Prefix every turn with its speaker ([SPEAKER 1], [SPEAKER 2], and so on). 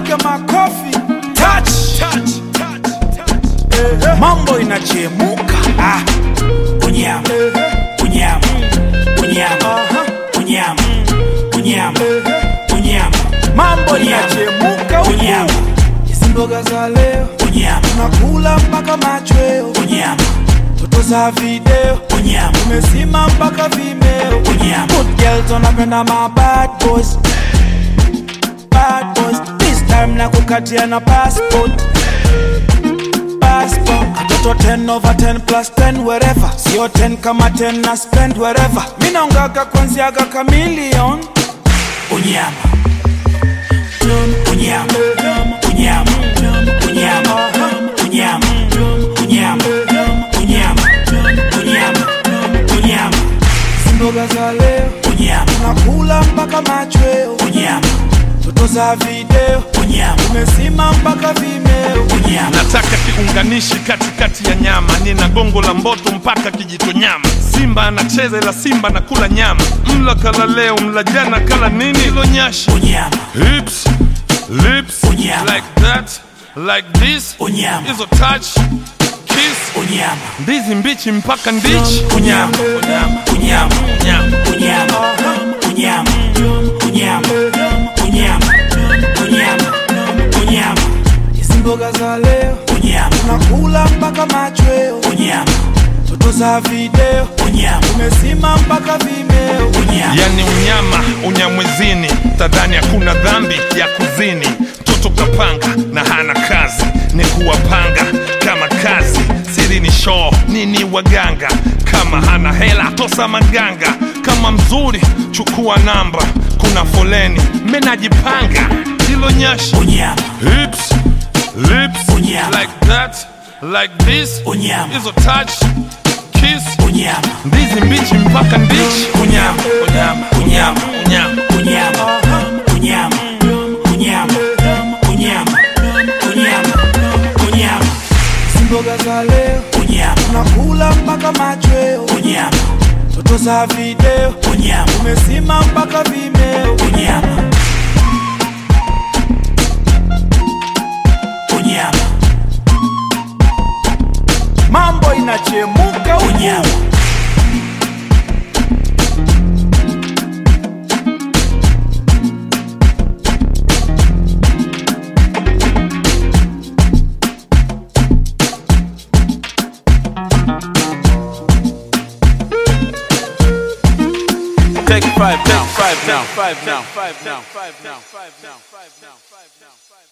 [SPEAKER 1] piga makofi. Touch, touch, touch, touch. Mambo inachemuka. Unyama, unyama, unyama, unyama, unyama, unyama. Mambo inachemuka. Unyama. Hizi mboga za leo. Unyama. Tunakula mpaka machweo. Unyama. Toto za video. Unyama. Umesima mpaka Vimeo. Unyama. Good girls wanapenda my bad boys. Bad boys. This time na kukatia na passport. Passport. Katoto 10 over 10 plus 10 wherever. Sio 10 kama 10 na spend wherever. Mina ungaga kwanziaga kamilion. Unyama. Unyama. Unyama. Unyama. Unyama. Unyama. Unyama. Unyama. Unyama. Mboga za leo. Unyama. Tunakula mpaka machweo. Unyama. Toto za video. Unyama. Umesima mpaka Vimeo. Unyama.
[SPEAKER 2] Nataka kiunganishi katikati ya nyama. Nina gongo la Mboto mpaka Kijitonyama. Simba anacheza ila Simba na kula nyama. Mla kala leo, mla jana kala nini? Hilo nyashi.
[SPEAKER 1] Unyama.
[SPEAKER 2] Hips, lips,
[SPEAKER 1] Unyama.
[SPEAKER 2] like that, like this.
[SPEAKER 1] Unyama.
[SPEAKER 2] Hizo touch, kiss.
[SPEAKER 1] Unyama.
[SPEAKER 2] Ndizi mbichi mpaka ndichi.
[SPEAKER 1] Unyama.
[SPEAKER 2] Unyama.
[SPEAKER 1] Unyama.
[SPEAKER 2] Unyama.
[SPEAKER 1] Unyama. Unyama. Unyama. Unyama. Unyama. Unyama. Hizi mboga za leo. Unyama. Tunakula mpaka machweo. Unyama. Toto za video. Unyama. Umesima mpaka Vimeo. Unyama.
[SPEAKER 2] Yani unyama, unyamwezini. Tadhani hakuna dhambi ya kuzini. Toto kapanga na hana kazi. Ni kuwapanga kama kazi. Siri ni show, nini waganga. Kama hana hela, tosa maganga. Kama mzuri, chukua namba. Kuna foleni, menajipanga. Hilo nyashi.
[SPEAKER 1] Unyama.
[SPEAKER 2] Hips, lips,
[SPEAKER 1] Unyama.
[SPEAKER 2] like that, like this.
[SPEAKER 1] Unyama.
[SPEAKER 2] Hizo touch, kiss.
[SPEAKER 1] Unyama.
[SPEAKER 2] Ndizi mbichi mpaka ndichi. Unyama. Unyama. Unyama. Unyama.
[SPEAKER 1] Unyama. Unyama. Unyama. Unyama. Unyama. Unyama. Hizi mboga za leo. Unyama. Tunakula mpaka machweo. Unyama. Toto za video. Unyama. Umesima mpaka Vimeo. Unyama. Unyama. Mambo inachemuka. Unyama.
[SPEAKER 2] Take 5 now, 5 now, 5 now, 5 now, 5 now, 5 now, 5 now, 5 now.